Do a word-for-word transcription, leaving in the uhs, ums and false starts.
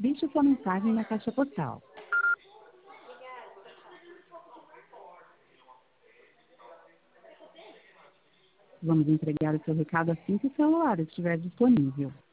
Deixe sua mensagem na caixa postal. Vamos entregar o seu recado assim que o celular estiver disponível.